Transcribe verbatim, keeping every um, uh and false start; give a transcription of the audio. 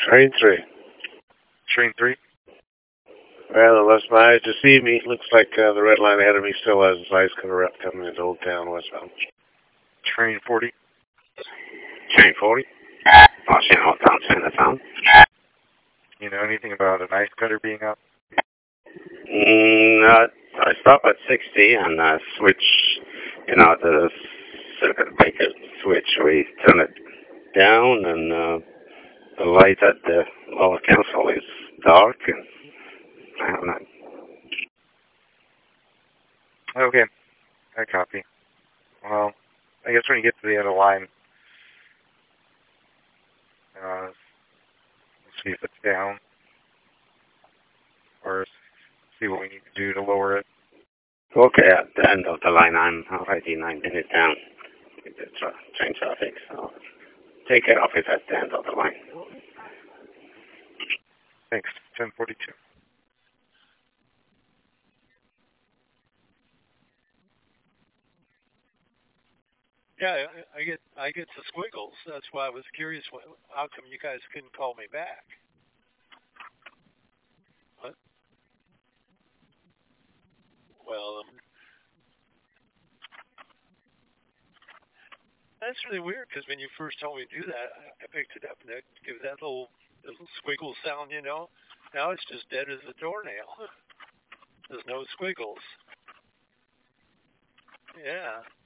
Train three. Train three? Well, unless my eyes deceive me, looks like uh, the red line ahead of me still has its ice cutter up coming into Old Town westbound. Train forty? Train forty? Washington Old Town, Chinatown. You know anything about an ice cutter being up? Mm, uh, I stop at sixty and uh, switch, you know, the circuit breaker switch. We turn it down and uh, the light at the lower console is dark and I don't know. Okay, I copy. Well, I guess when you get to the end of the line, uh, see if it's down, or see what we need to do to lower it. Okay, at the end of the line, I'm already nine minutes down with the tra- train traffic, so take care of it at the end of the line. Thanks. ten forty-two. Yeah, I, I get I get the squiggles. That's why I was curious. What, how come you guys couldn't call me back? What? Well, um, that's really weird because when you first told me to do that, I, I picked it up and it gave that little little squiggle sound, you know. Now it's just dead as a doornail. There's no squiggles. Yeah.